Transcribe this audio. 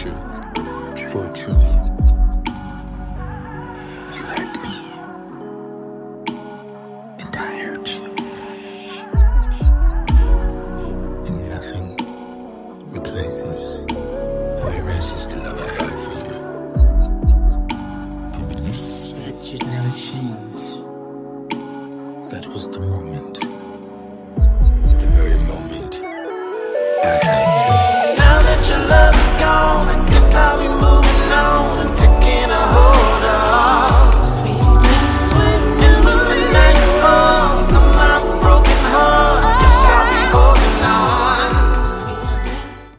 truth, for truth. You hurt me, and I hurt you. And nothing replaces or erases the love I have for you. And when you said you'd never change, that was the moment